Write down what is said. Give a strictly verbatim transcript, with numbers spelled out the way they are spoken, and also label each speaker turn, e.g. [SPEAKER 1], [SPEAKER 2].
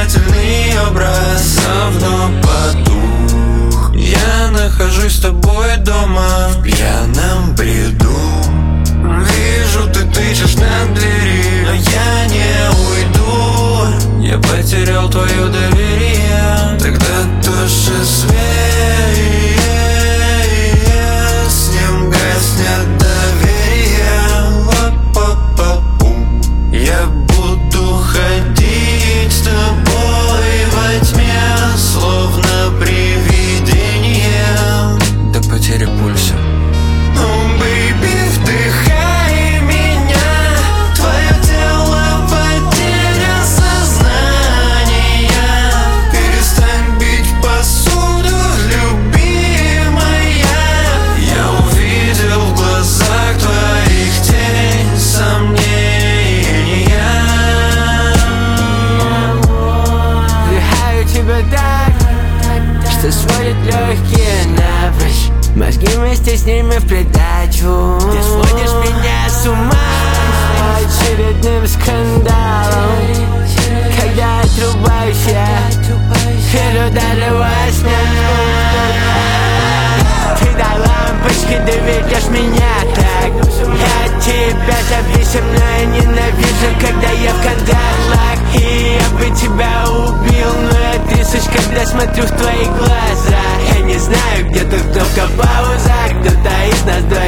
[SPEAKER 1] привлекательный образ давно потух. Я нахожусь с тобой дома в пьяном бреду. Вижу, ты тычешь на двери, но я не уйду. Я потерял твое доверие, тогда туши свет, с ним гаснет доверие. Ла-па-па-пу. Я буду ходить с тобой во тьме, словно привидение до потери пульса. Oh, baby, вдыхай меня, твое тело потеря сознания. Перестань бить посуду, любимая. Я увидел в глазах твоих тень сомнения.
[SPEAKER 2] Вдыхаю тебя так, что сводят легкие напрочь. Мозги вместе с ними в придачу. Ты сводишь меня с ума очередным скандалом. Когда отрубаюсь я, иду даже во сне. Ты до лампочки доведешь меня так. Я тебя зависим, но я ненавижу, когда я в кандалах. И я бы тебя убил, но я трясусь, когда смотрю в твои глаза. Я не знаю, где тот, кто в паузах, кто-то из нас двоих.